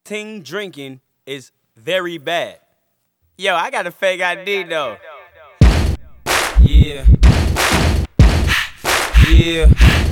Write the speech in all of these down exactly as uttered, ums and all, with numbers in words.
Ting drinking is very bad. Yo, I got a fake I D though. Yeah. Yeah.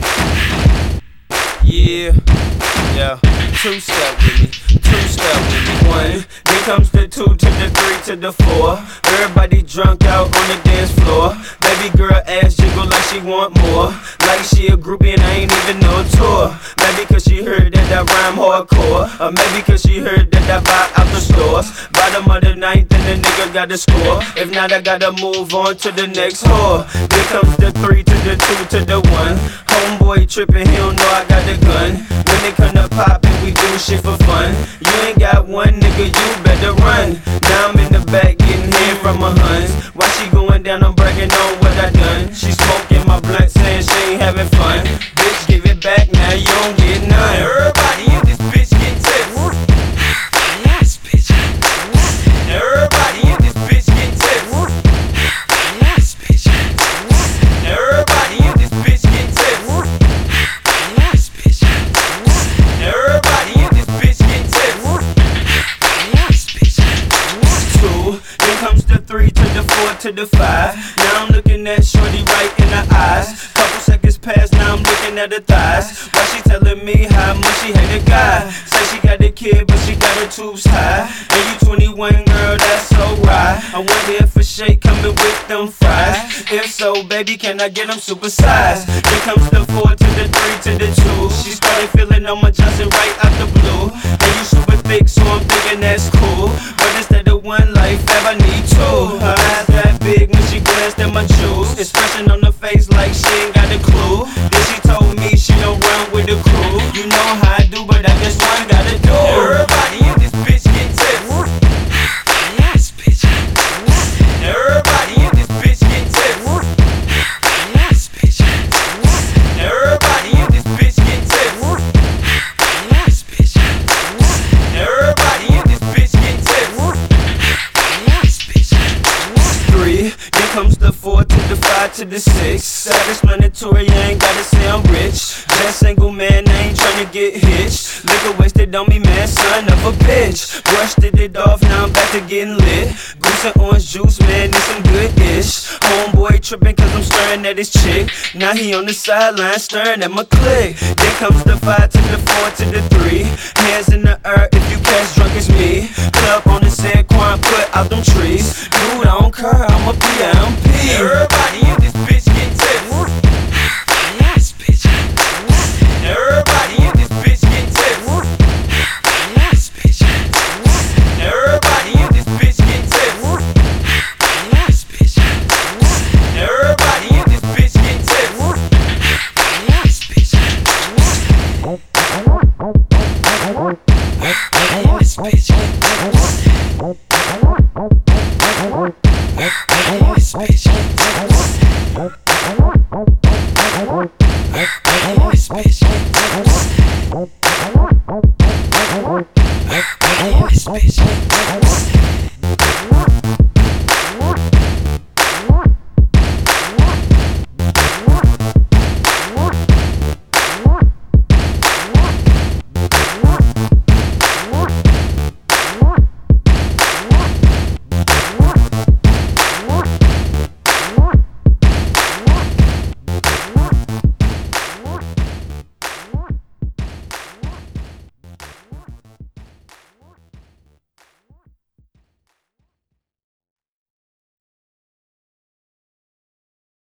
Yeah. Yeah. Two step with me. Two step with me. One. Then comes the two to the three to the four. Everybody drunk out on the dance floor. Baby girl ass jiggle like she want more. Like she a groupie and I ain't even no tour. Maybe cause she heard that I rhyme hardcore. Or maybe cause she heard that I buy out the stores. Bottom of the ninth and the nigga got the score. If not, I gotta move on to the next whore. Here comes the three to the two to the one. Homeboy trippin', he don't know I got the gun. When they come to poppin', we do shit for fun. You ain't got one nigga, you better run. Now I'm in the back getting head from my huns. While she going down, I'm bragging on what I done. She smoking my blunt, saying she ain't having fun. Bitch, give it back, now you don't get none. Everybody in this bitch get tips. Yes, bitch. Everybody in this bitch get tips. Yes, bitch. Everybody in this bitch get tips. Yes, bitch. Everybody in this bitch get tips. Yes, bitch. Two, then comes the three to the four to the five. Now I'm looking at shorty right in the eyes. Couple seconds pass, now I'm looking at her thighs. While she telling me how much she hate a guy. Say she got a kid, but she got her tubes high. And you twenty-one, girl, that's so right. I wonder if a shake coming with them fries. If so, baby, can I get them supersized? Then comes the four to the three to the two. She started feeling on my Johnson right out the blue. And you super thick, so I'm thinking that's cool. But instead of one life, have I need two. Her eyes that big when she glanced at my jewels. Expression on her face like she ain't got a clue. Then she told me she don't run with the crew. You know how I do, but I guess one gotta do. Everybody in this bitch get tips. Yes, bitch. Everybody in this bitch get tips. Yes, bitch. Everybody in this bitch get tips. Yes, bitch. Everybody in this bitch get tips. Yes, bitch. Three, then comes the four to the five to the six. Self-explanatory, I ain't gotta say I'm rich. Just single man, I ain't tryna get hitched. Liquor wasted on me, man, son of a bitch. Brushed it off, now I'm back to getting lit. Goose and orange juice, man, it's some good-ish. Homeboy trippin' cause I'm staring at his chick. Now he on the sideline staring at my click. Then comes the five to the four to the three. Hands in the air if you catch drunk as me. Club on the said Quan, put out them trees. Dude, I don't care, I'm a P M P. Everybody in this bitch get tips. Yes, bitch. Everybody in this bitch get tips. Yes, bitch. Everybody in this bitch get tips. Yes, bitch. Everybody in this bitch get tips. Yes, bitch. Yes, bitch. Yes, bitch. Yes, bitch.